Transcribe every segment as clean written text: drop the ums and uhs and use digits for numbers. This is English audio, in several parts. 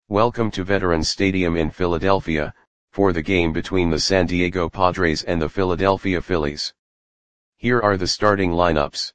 Welcome to Veterans Stadium in Philadelphia, for the game between the San Diego Padres and the Philadelphia Phillies. Here are the starting lineups.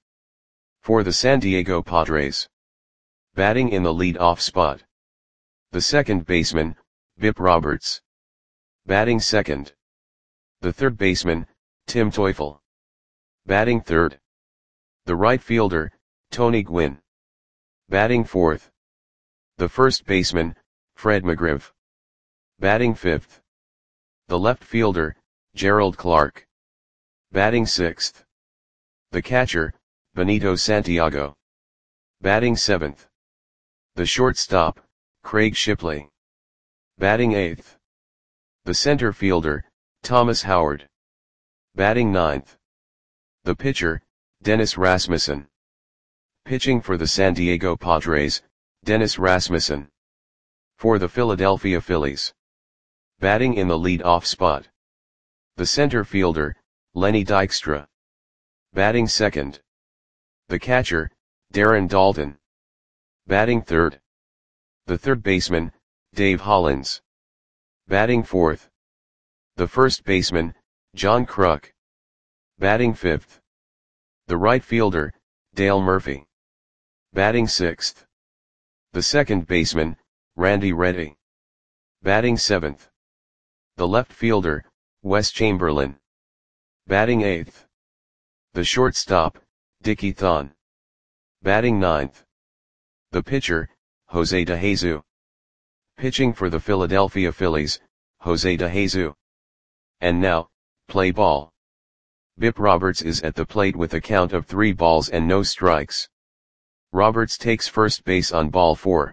For the San Diego Padres. Batting in the lead-off spot. The second baseman, Bip Roberts. Batting second. The third baseman, Tim Teufel. Batting third. The right fielder, Tony Gwynn. Batting fourth. The first baseman, Fred McGriff. Batting fifth. The left fielder, Gerald Clark. Batting sixth. The catcher, Benito Santiago. Batting seventh. The shortstop, Craig Shipley. Batting eighth. The center fielder, Thomas Howard. Batting ninth. The pitcher, Dennis Rasmussen. Pitching for the San Diego Padres, Dennis Rasmussen. For the Philadelphia Phillies. Batting in the lead-off spot. The center fielder, Lenny Dykstra. Batting second. The catcher, Darren Daulton. Batting third. The third baseman, Dave Hollins. Batting fourth. The first baseman, John Kruk. Batting fifth. The right fielder, Dale Murphy. Batting sixth. The second baseman, Randy Reddy. Batting seventh. The left fielder, Wes Chamberlain. Batting eighth. The shortstop, Dickie Thon. Batting ninth. The pitcher, Jose DeJesus. Pitching for the Philadelphia Phillies, Jose DeJesus. And now, play ball. Bip Roberts is at the plate with a count of 3 balls and no strikes. Roberts takes first base on ball 4.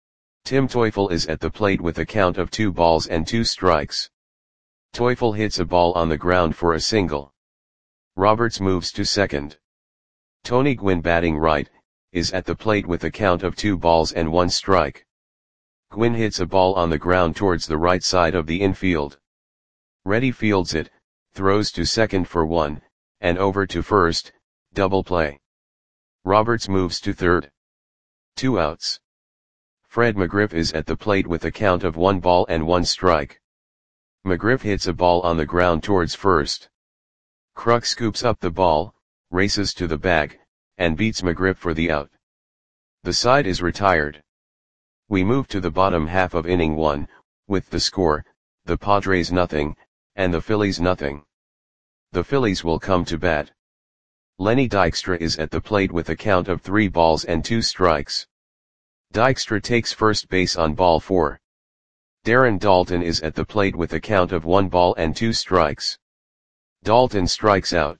Tim Teufel is at the plate with a count of 2 balls and 2 strikes. Teufel hits a ball on the ground for a single. Roberts moves to second. Tony Gwynn, batting right, is at the plate with a count of 2 balls and 1 strike. Gwynn hits a ball on the ground towards the right side of the infield. Reddy fields it, throws to second for 1, and over to first, double play. Roberts moves to third. 2 outs. Fred McGriff is at the plate with a count of 1 ball and 1 strike. McGriff hits a ball on the ground towards first. Kruk scoops up the ball, races to the bag, and beats McGriff for the out. The side is retired. We move to the bottom half of inning 1, with the score, the Padres nothing, and the Phillies nothing. The Phillies will come to bat. Lenny Dykstra is at the plate with a count of 3 balls and 2 strikes. Dykstra takes first base on ball 4. Darren Daulton is at the plate with a count of 1 ball and 2 strikes. Daulton strikes out.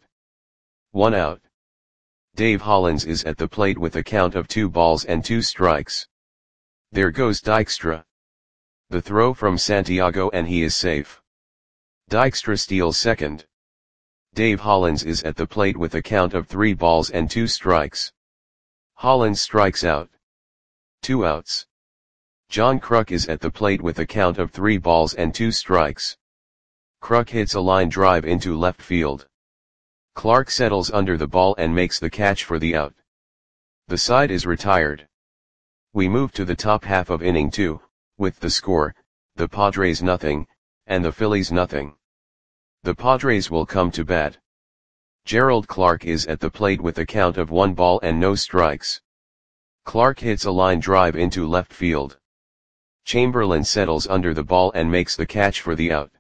1 out. Dave Hollins is at the plate with a count of 2 balls and 2 strikes. There goes Dykstra. The throw from Santiago, and he is safe. Dykstra steals second. Dave Hollins is at the plate with a count of 3 balls and 2 strikes. Hollins strikes out. 2 outs. John Kruk is at the plate with a count of 3 balls and 2 strikes. Kruk hits a line drive into left field. Clark settles under the ball and makes the catch for the out. The side is retired. We move to the top half of inning 2, with the score, the Padres nothing, and the Phillies nothing. The Padres will come to bat. Gerald Clark is at the plate with a count of 1 ball and no strikes. Clark hits a line drive into left field. Chamberlain settles under the ball and makes the catch for the out.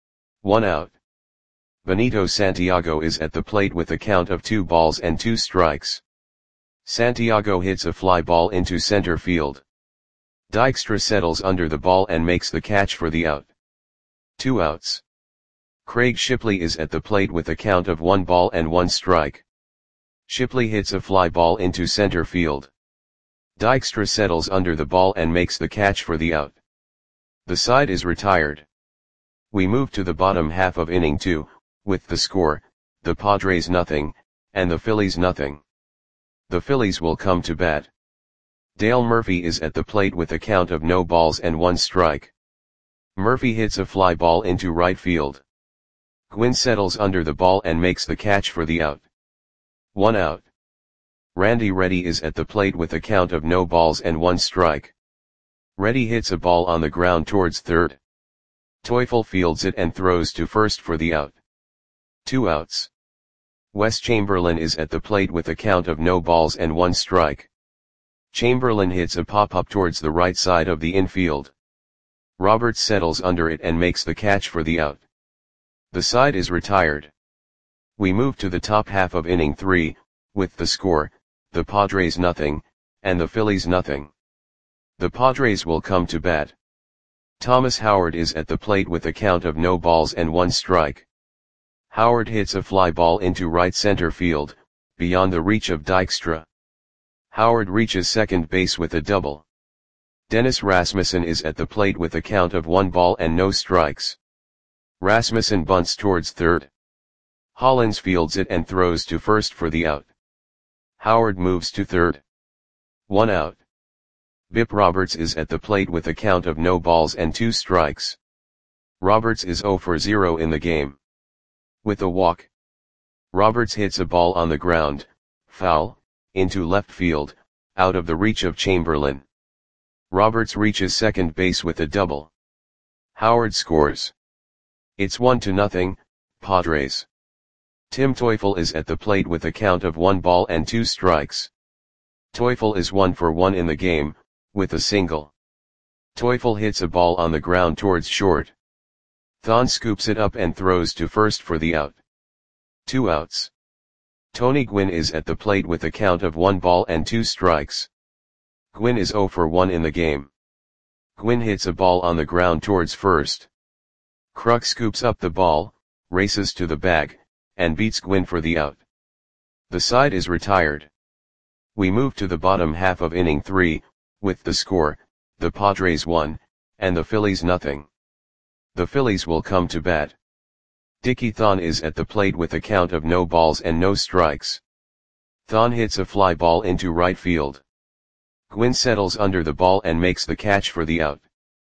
1 out. Benito Santiago is at the plate with a count of 2 balls and 2 strikes. Santiago hits a fly ball into center field. Dykstra settles under the ball and makes the catch for the out. 2 outs. Craig Shipley is at the plate with a count of 1 ball and 1 strike. Shipley hits a fly ball into center field. Dykstra settles under the ball and makes the catch for the out. The side is retired. We move to the bottom half of inning 2, with the score, the Padres nothing, and the Phillies nothing. The Phillies will come to bat. Dale Murphy is at the plate with a count of no balls and 1 strike. Murphy hits a fly ball into right field. Gwynn settles under the ball and makes the catch for the out. 1 out. Randy Reddy is at the plate with a count of no balls and 1 strike. Reddy hits a ball on the ground towards third. Teufel fields it and throws to first for the out. 2 outs. Wes Chamberlain is at the plate with a count of no balls and 1 strike. Chamberlain hits a pop-up towards the right side of the infield. Roberts settles under it and makes the catch for the out. The side is retired. We move to the top half of inning 3, with the score, the Padres nothing, and the Phillies nothing. The Padres will come to bat. Thomas Howard is at the plate with a count of no balls and 1 strike. Howard hits a fly ball into right center field, beyond the reach of Dykstra. Howard reaches second base with a double. Dennis Rasmussen is at the plate with a count of 1 ball and no strikes. Rasmussen bunts towards third. Hollins fields it and throws to first for the out. Howard moves to third. 1 out. Bip Roberts is at the plate with a count of no balls and 2 strikes. Roberts is 0 for 0 in the game. With a walk. Roberts hits a ball on the ground, foul, into left field, out of the reach of Chamberlain. Roberts reaches second base with a double. Howard scores. It's 1-0, Padres. Tim Teufel is at the plate with a count of 1 ball and 2 strikes. Teufel is 1 for 1 in the game, with a single. Teufel hits a ball on the ground towards short. Thon scoops it up and throws to first for the out. 2 outs. Tony Gwynn is at the plate with a count of 1 ball and 2 strikes. Gwynn is 0 for 1 in the game. Gwynn hits a ball on the ground towards first. Kruk scoops up the ball, races to the bag, and beats Gwynn for the out. The side is retired. We move to the bottom half of inning 3, with the score, the Padres 1, and the Phillies nothing. The Phillies will come to bat. Dickie Thon is at the plate with a count of no balls and no strikes. Thon hits a fly ball into right field. Gwynn settles under the ball and makes the catch for the out.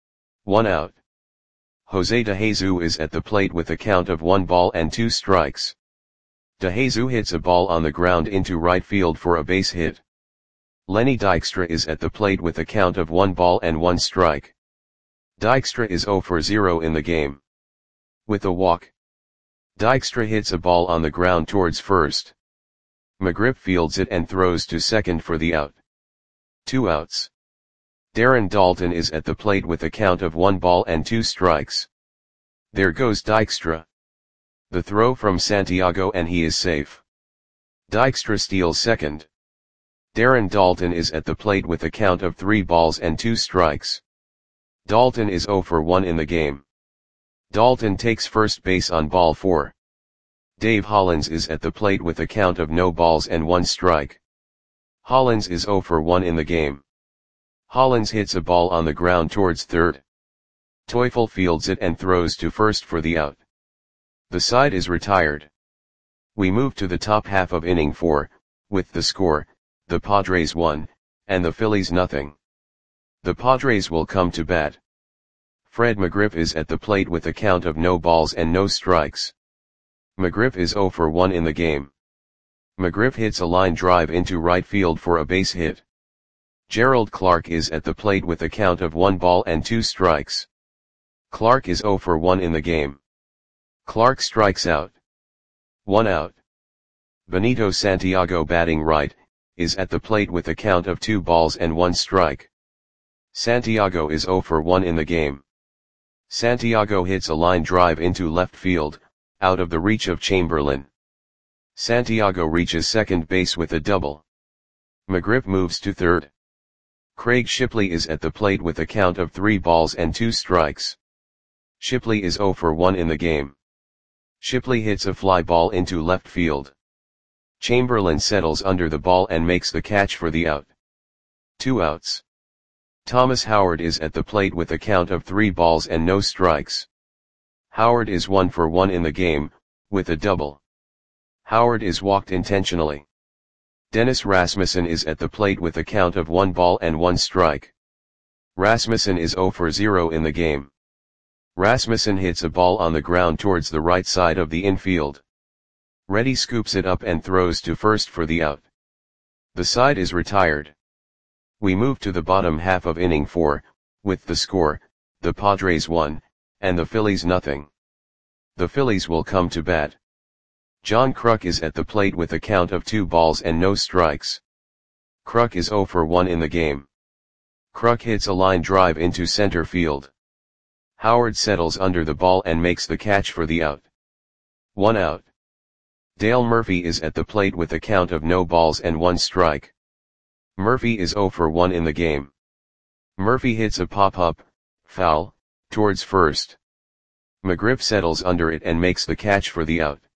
1 out. Jose DeJesus is at the plate with a count of 1 ball and 2 strikes. DeJesus hits a ball on the ground into right field for a base hit. Lenny Dykstra is at the plate with a count of 1 ball and 1 strike. Dykstra is 0 for 0 in the game. With a walk. Dykstra hits a ball on the ground towards first. McGriff fields it and throws to second for the out. 2 outs. Darren Daulton is at the plate with a count of 1 ball and 2 strikes. There goes Dykstra. The throw from Santiago and he is safe. Dykstra steals second. Darren Daulton is at the plate with a count of 3 balls and 2 strikes. Daulton is 0 for 1 in the game. Daulton takes first base on ball 4. Dave Hollins is at the plate with a count of no balls and 1 strike. Hollins is 0 for 1 in the game. Hollins hits a ball on the ground towards third. Teufel fields it and throws to first for the out. The side is retired. We move to the top half of inning 4, with the score, the Padres 1, and the Phillies nothing. The Padres will come to bat. Fred McGriff is at the plate with a count of no balls and no strikes. McGriff is 0 for 1 in the game. McGriff hits a line drive into right field for a base hit. Gerald Clark is at the plate with a count of 1 ball and 2 strikes. Clark is 0 for 1 in the game. Clark strikes out. 1 out. Benito Santiago, batting right, is at the plate with a count of 2 balls and 1 strike. Santiago is 0 for 1 in the game. Santiago hits a line drive into left field, out of the reach of Chamberlain. Santiago reaches second base with a double. McGriff moves to third. Craig Shipley is at the plate with a count of 3 balls and 2 strikes. Shipley is 0 for 1 in the game. Shipley hits a fly ball into left field. Chamberlain settles under the ball and makes the catch for the out. 2 outs. Thomas Howard is at the plate with a count of 3 balls and no strikes. Howard is 1 for 1 in the game, with a double. Howard is walked intentionally. Dennis Rasmussen is at the plate with a count of 1 ball and 1 strike. Rasmussen is 0 for 0 in the game. Rasmussen hits a ball on the ground towards the right side of the infield. Reddy scoops it up and throws to first for the out. The side is retired. We move to the bottom half of inning 4, With the score, the Padres won, and the Phillies nothing. The Phillies will come to bat. John Kruk is at the plate with a count of 2 balls and no strikes. Kruk is 0 for 1 in the game. Kruk hits a line drive into center field. Howard settles under the ball and makes the catch for the out. 1 out. Dale Murphy is at the plate with a count of no balls and 1 strike. Murphy is 0 for 1 in the game. Murphy hits a pop-up, foul, towards first. McGriff settles under it and makes the catch for the out.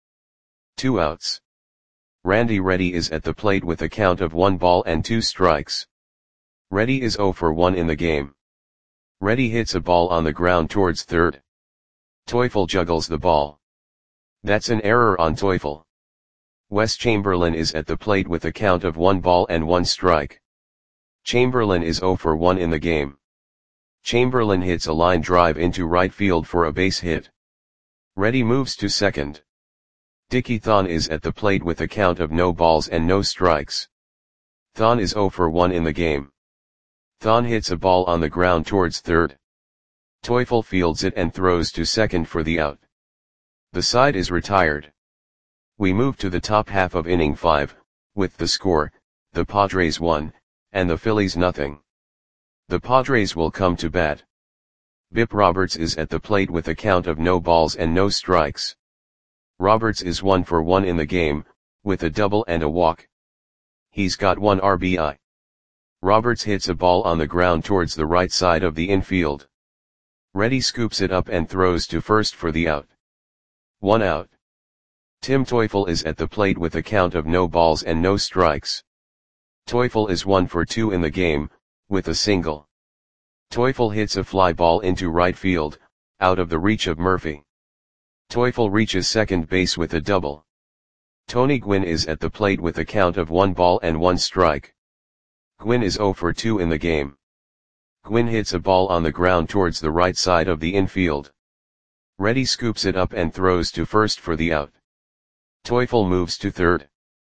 2 outs. Randy Reddy is at the plate with a count of 1 ball and 2 strikes. Reddy is 0 for 1 in the game. Reddy hits a ball on the ground towards third. Teufel juggles the ball. That's an error on Teufel. Wes Chamberlain is at the plate with a count of 1 ball and 1 strike. Chamberlain is 0 for 1 in the game. Chamberlain hits a line drive into right field for a base hit. Reddy moves to second. Dickie Thon is at the plate with a count of no balls and no strikes. Thon is 0 for 1 in the game. Thon hits a ball on the ground towards third. Teufel fields it and throws to second for the out. The side is retired. We move to the top half of inning 5, with the score, the Padres won, and the Phillies nothing. The Padres will come to bat. Bip Roberts is at the plate with a count of no balls and no strikes. Roberts is 1 for 1 in the game, with a double and a walk. He's got 1 RBI. Roberts hits a ball on the ground towards the right side of the infield. Reddy scoops it up and throws to first for the out. 1 out. Tim Teufel is at the plate with a count of no balls and no strikes. Teufel is 1 for 2 in the game, with a single. Teufel hits a fly ball into right field, out of the reach of Murphy. Teufel reaches second base with a double. Tony Gwynn is at the plate with a count of 1 ball and 1 strike. Gwynn is 0 for 2 in the game. Gwynn hits a ball on the ground towards the right side of the infield. Reddy scoops it up and throws to first for the out. Teufel moves to third.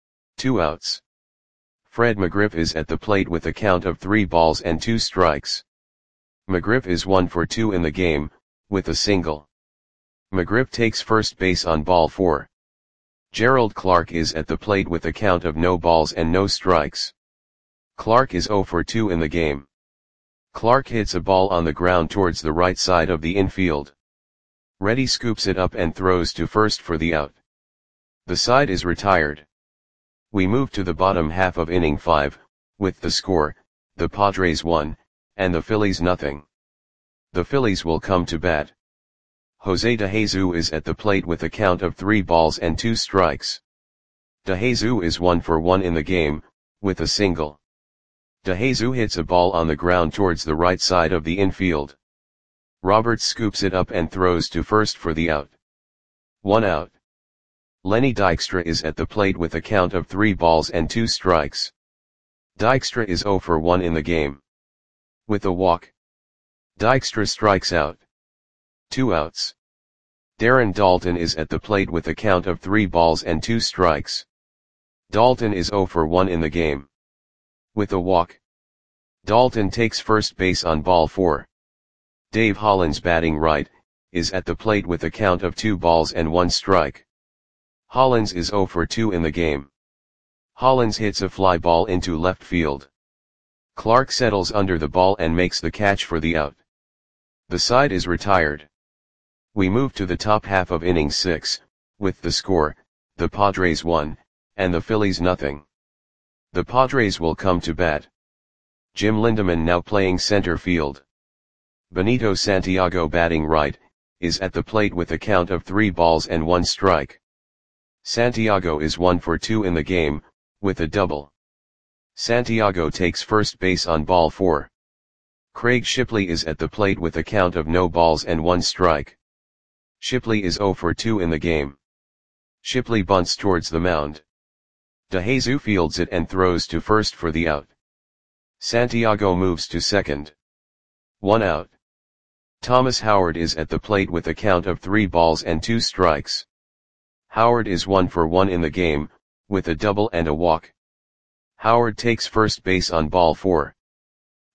2 outs. Fred McGriff is at the plate with a count of 3 balls and 2 strikes. McGriff is 1 for 2 in the game, with a single. McGriff takes first base on ball 4. Gerald Clark is at the plate with a count of no balls and no strikes. Clark is 0 for 2 in the game. Clark hits a ball on the ground towards the right side of the infield. Reddy scoops it up and throws to first for the out. The side is retired. We move to the bottom half of inning 5, with the score, the Padres won, and the Phillies nothing. The Phillies will come to bat. Jose DeJesus is at the plate with a count of 3 balls and 2 strikes. DeJesus is 1 for 1 in the game, with a single. DeJesus hits a ball on the ground towards the right side of the infield. Roberts scoops it up and throws to first for the out. 1 out. Lenny Dykstra is at the plate with a count of 3 balls and 2 strikes. Dykstra is 0 for 1 in the game. With a walk. Dykstra strikes out. 2 outs. Darren Daulton is at the plate with a count of 3 balls and 2 strikes. Daulton is 0 for 1 in the game. With a walk. Daulton takes first base on ball 4. Dave Hollins, batting right, is at the plate with a count of 2 balls and 1 strike. Hollins is 0 for 2 in the game. Hollins hits a fly ball into left field. Clark settles under the ball and makes the catch for the out. The side is retired. We move to the top half of inning 6, with the score, the Padres won, and the Phillies nothing. The Padres will come to bat. Jim Lindeman, now playing center field. Benito Santiago, batting right, is at the plate with a count of 3 balls and 1 strike. Santiago is 1 for 2 in the game, with a double. Santiago takes first base on ball 4. Craig Shipley is at the plate with a count of no balls and 1 strike. Shipley is 0 for 2 in the game. Shipley bunts towards the mound. DeJesus fields it and throws to first for the out. Santiago moves to second. 1 out. Thomas Howard is at the plate with a count of 3 balls and 2 strikes. Howard is 1 for 1 in the game, with a double and a walk. Howard takes first base on ball 4.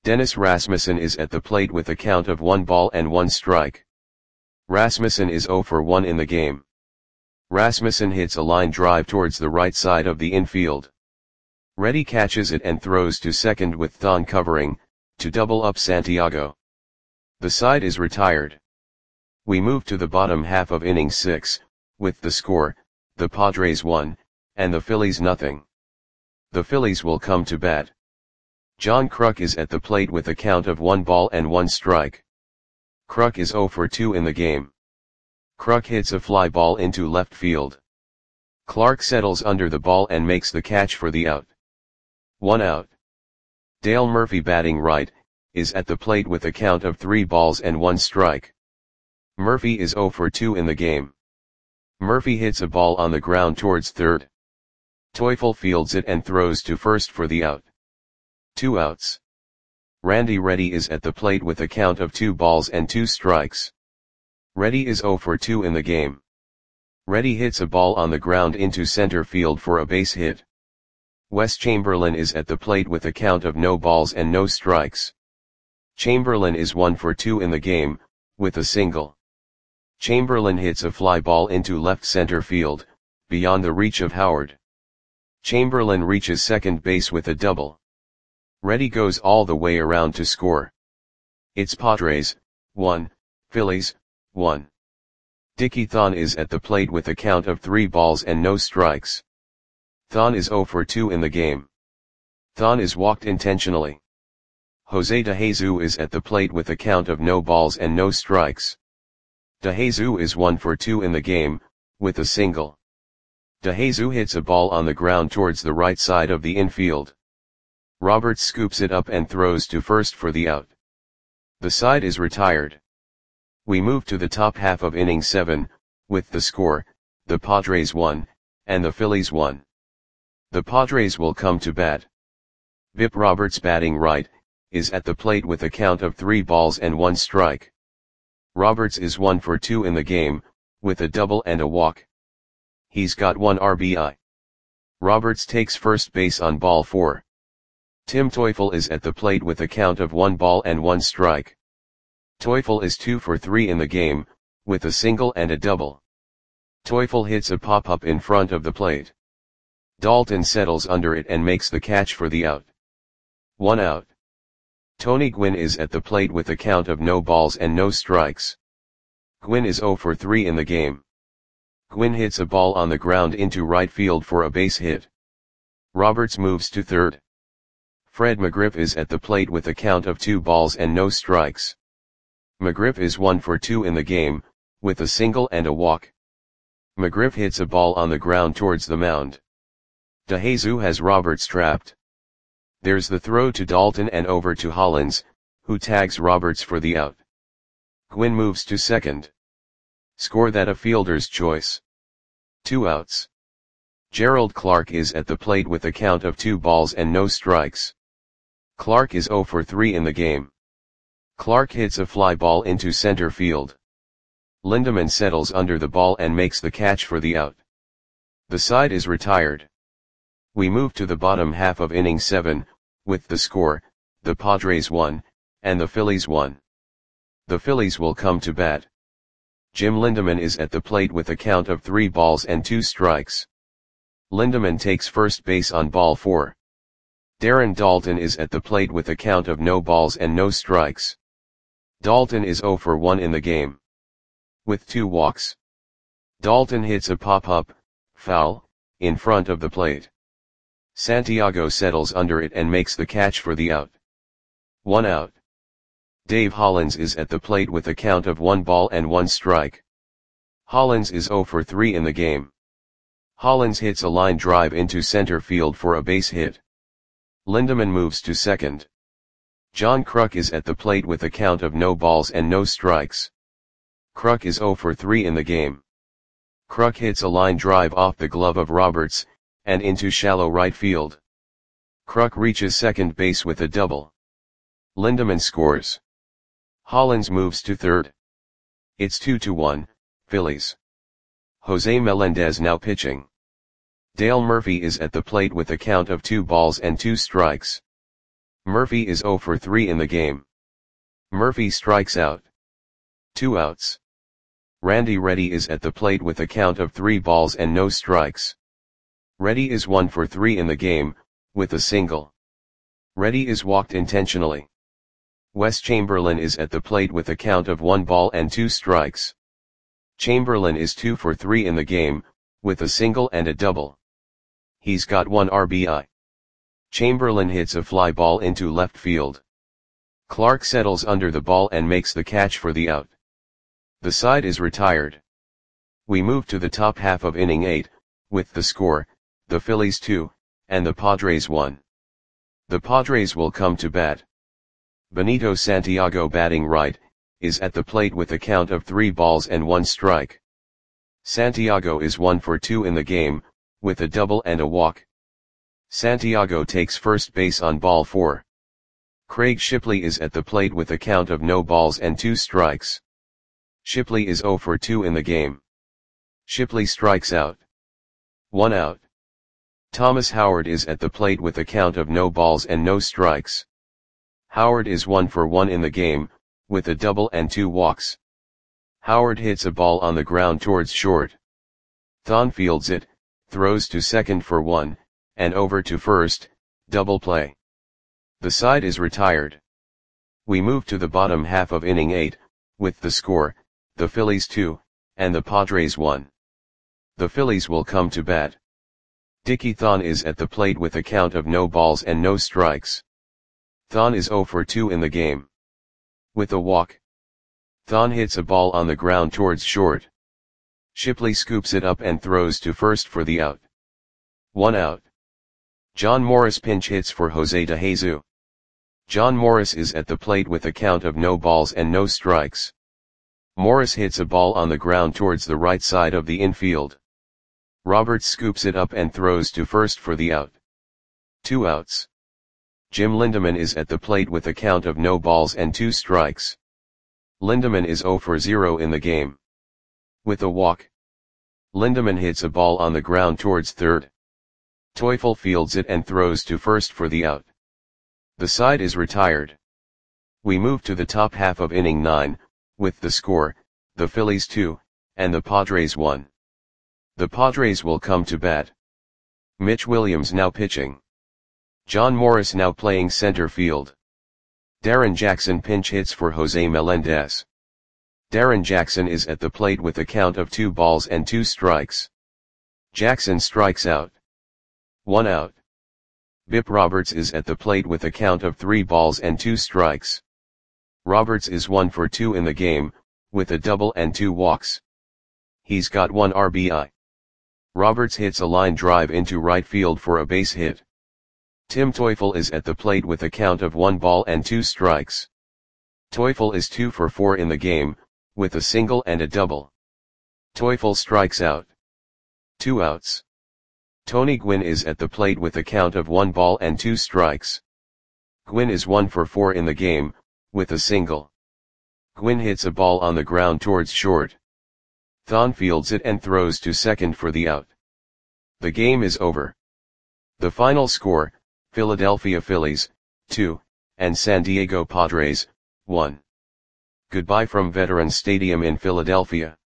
Dennis Rasmussen is at the plate with a count of 1 ball and 1 strike. Rasmussen is 0 for 1 in the game. Rasmussen hits a line drive towards the right side of the infield. Reddy catches it and throws to second with Thon covering, to double up Santiago. The side is retired. We move to the bottom half of inning 6, with the score, the Padres 1, and the Phillies nothing. The Phillies will come to bat. John Kruk is at the plate with a count of 1 ball and 1 strike. Kruk is 0 for 2 in the game. Kruk hits a fly ball into left field. Clark settles under the ball and makes the catch for the out. 1 out. Dale Murphy batting right, is at the plate with a count of 3 balls and 1 strike. Murphy is 0 for 2 in the game. Murphy hits a ball on the ground towards third. Teufel fields it and throws to first for the out. 2 outs. Randy Reddy is at the plate with a count of 2 balls and 2 strikes. Reddy is 0 for 2 in the game. Reddy hits a ball on the ground into center field for a base hit. Wes Chamberlain is at the plate with a count of no balls and no strikes. Chamberlain is 1 for 2 in the game, with a single. Chamberlain hits a fly ball into left center field, beyond the reach of Howard. Chamberlain reaches second base with a double. Reddy goes all the way around to score. It's Padres, 1, Phillies, 1. Dickie Thon is at the plate with a count of 3 balls and no strikes. Thon is 0 for 2 in the game. Thon is walked intentionally. Jose DeJesus is at the plate with a count of no balls and no strikes. DeJesus is 1 for 2 in the game, with a single. DeJesus hits a ball on the ground towards the right side of the infield. Roberts scoops it up and throws to first for the out. The side is retired. We move to the top half of inning 7, with the score, the Padres 1, and the Phillies 1. The Padres will come to bat. Bip Roberts batting right, is at the plate with a count of 3 balls and 1 strike. Roberts is 1 for 2 in the game, with a double and a walk. He's got 1 RBI. Roberts takes first base on ball 4. Tim Teufel is at the plate with a count of 1 ball and 1 strike. Teufel is 2 for 3 in the game, with a single and a double. Teufel hits a pop-up in front of the plate. Dalton settles under it and makes the catch for the out. 1 out. Tony Gwynn is at the plate with a count of no balls and no strikes. Gwynn is 0 for 3 in the game. Gwynn hits a ball on the ground into right field for a base hit. Roberts moves to third. Fred McGriff is at the plate with a count of 2 balls and no strikes. McGriff is 1 for 2 in the game, with a single and a walk. McGriff hits a ball on the ground towards the mound. DeJesus has Roberts trapped. There's the throw to Dalton and over to Hollins, who tags Roberts for the out. Gwynn moves to second. Score that a fielder's choice. 2 outs. Gerald Clark is at the plate with a count of 2 balls and no strikes. Clark is 0 for 3 in the game. Clark hits a fly ball into center field. Lindemann settles under the ball and makes the catch for the out. The side is retired. We move to the bottom half of inning 7, with the score, the Padres 1, and the Phillies 1. The Phillies will come to bat. Jim Lindemann is at the plate with a count of 3 balls and 2 strikes. Lindemann takes first base on ball 4. Darren Dalton is at the plate with a count of no balls and no strikes. Dalton is 0 for 1 in the game. With 2 walks. Dalton hits a pop-up, foul, in front of the plate. Santiago settles under it and makes the catch for the out. 1 out. Dave Hollins is at the plate with a count of 1 ball and 1 strike. Hollins is 0 for 3 in the game. Hollins hits a line drive into center field for a base hit. Lindemann moves to second. John Kruk is at the plate with a count of no balls and no strikes. Kruk is 0 for 3 in the game. Kruk hits a line drive off the glove of Roberts, and into shallow right field. Kruk reaches second base with a double. Lindemann scores. Hollins moves to third. It's 2-1, Phillies. Jose Melendez now pitching. Dale Murphy is at the plate with a count of 2 balls and 2 strikes. Murphy is 0 for 3 in the game. Murphy strikes out. 2 outs. Randy Reddy is at the plate with a count of 3 balls and no strikes. Reddy is 1 for 3 in the game, with a single. Reddy is walked intentionally. Wes Chamberlain is at the plate with a count of 1 ball and 2 strikes. Chamberlain is 2 for 3 in the game, with a single and a double. He's got 1 RBI. Chamberlain hits a fly ball into left field. Clark settles under the ball and makes the catch for the out. The side is retired. We move to the top half of inning 8, with the score, the Phillies 2, and the Padres 1. The Padres will come to bat. Benito Santiago, batting right, is at the plate with a count of 3 balls and 1 strike. Santiago is 1 for 2 in the game, with a double and a walk. Santiago takes first base on ball 4. Craig Shipley is at the plate with a count of no balls and 2 strikes. Shipley is 0 for 2 in the game. Shipley strikes out. 1 out. Thomas Howard is at the plate with a count of no balls and no strikes. Howard is 1 for 1 in the game, with a double and 2 walks. Howard hits a ball on the ground towards short. Thon fields it, throws to second for 1, and over to first, double play. The side is retired. We move to the bottom half of inning 8, with the score, the Phillies 2, and the Padres 1. The Phillies will come to bat. Dickie Thon is at the plate with a count of no balls and no strikes. Thon is 0 for 2 in the game. With a walk. Thon hits a ball on the ground towards short. Shipley scoops it up and throws to first for the out. 1 out. John Morris pinch hits for Jose DeJesus. John Morris is at the plate with a count of no balls and no strikes. Morris hits a ball on the ground towards the right side of the infield. Roberts scoops it up and throws to first for the out. 2 outs. Jim Lindeman is at the plate with a count of no balls and 2 strikes. Lindeman is 0 for 0 in the game. With a walk. Lindeman hits a ball on the ground towards third. Teufel fields it and throws to first for the out. The side is retired. We move to the top half of inning 9, with the score, the Phillies 2, and the Padres 1. The Padres will come to bat. Mitch Williams now pitching. John Morris now playing center field. Darren Jackson pinch hits for Jose Melendez. Darren Jackson is at the plate with a count of 2 balls and 2 strikes. Jackson strikes out. 1 out. Bip Roberts is at the plate with a count of 3 balls and 2 strikes. Roberts is 1 for 2 in the game, with a double and 2 walks. He's got 1 RBI. Roberts hits a line drive into right field for a base hit. Tim Teufel is at the plate with a count of 1 ball and 2 strikes. Teufel is 2 for 4 in the game, with a single and a double. Teufel strikes out. 2 outs. Tony Gwynn is at the plate with a count of 1 ball and 2 strikes. Gwynn is 1 for 4 in the game, with a single. Gwynn hits a ball on the ground towards short. Thon fields it and throws to second for the out. The game is over. The final score, Philadelphia Phillies, 2, and San Diego Padres, 1. Goodbye from Veterans Stadium in Philadelphia.